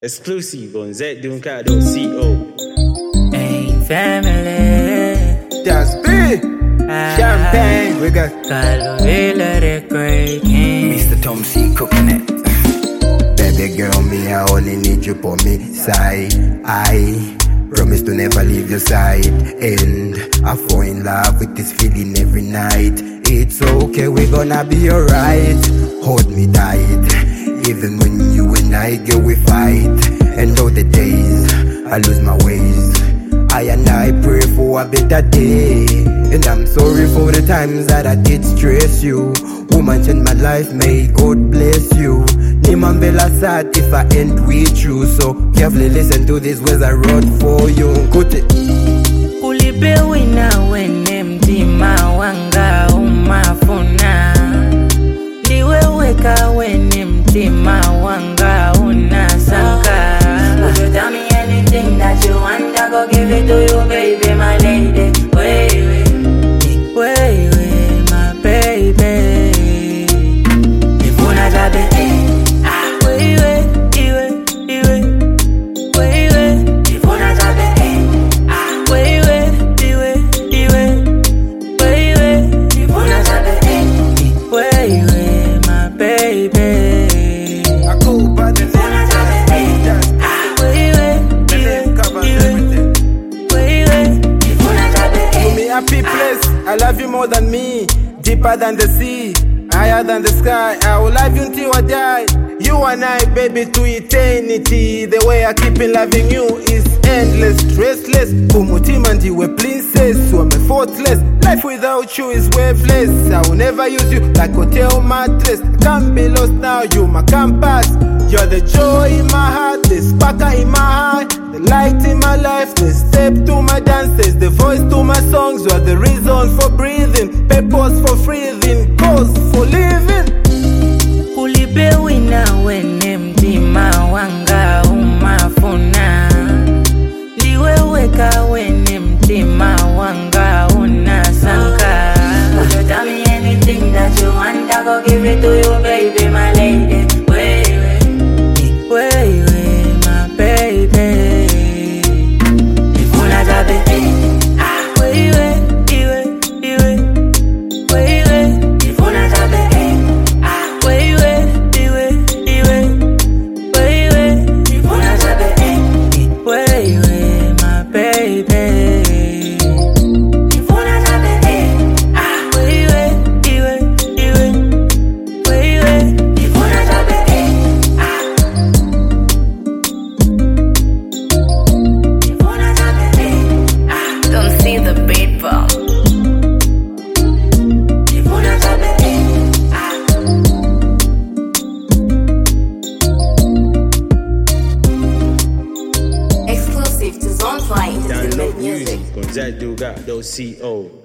Exclusive on ZDunka.co. Hey, family. That's big. Champagne. We got Calovilla the Great King. Mr. Tom C. cooking it. Baby girl, me, I only need you for me side. I promise to never leave your side. And I fall in love with this feeling every night. It's okay, we're gonna be alright. Hold me tight. Even when you and I get we fight. And all the days I lose my ways, I pray for a better day. And I'm sorry for the times that I did stress you. Woman, change my life, may God bless you. Niman Bella sad if I end with you. So carefully listen to these words I wrote for you. Ulipe wina wene mtima wanga umafuna. Ndiwe weka wene mtima wanga unasanka. Would you tell me anything that you want? I go give it to you, baby, my lady. Wait, my baby. If una jabe, wait. If una jabe, wait. If una jabe, wait, my baby. I go by the name happy place. I love you more than me, deeper than the sea, higher than the sky. I will love you until I die. You and I, baby, to eternity. The way I keep on loving you is endless, stressless. Umutima ndiwe princess, you are my fortress. Life without you is waveless. I will never use you like hotel mattress. Can't be lost now, you my compass. You're the joy in my heart, the sparkle in my heart, the light in my life, the step to my dances, the voice to my songs. You are the reason for breathing, purpose for breathing, cause for living. Ulipe wina wene mtima wanga umafuna. Ndiwe weka wene mtima wanga unasanka. Would you tell me anything that you want? I go give it to you, baby, my lady. Wait, my baby. If una jabe, wait. If una jabe, wait. If una jabe, wait, my baby. If una jabe, wait. If una jabe. Don't see the beat bump. If una jabe, exclusive to Zone Fly Download Entertainment Music. music on ZDunka.co.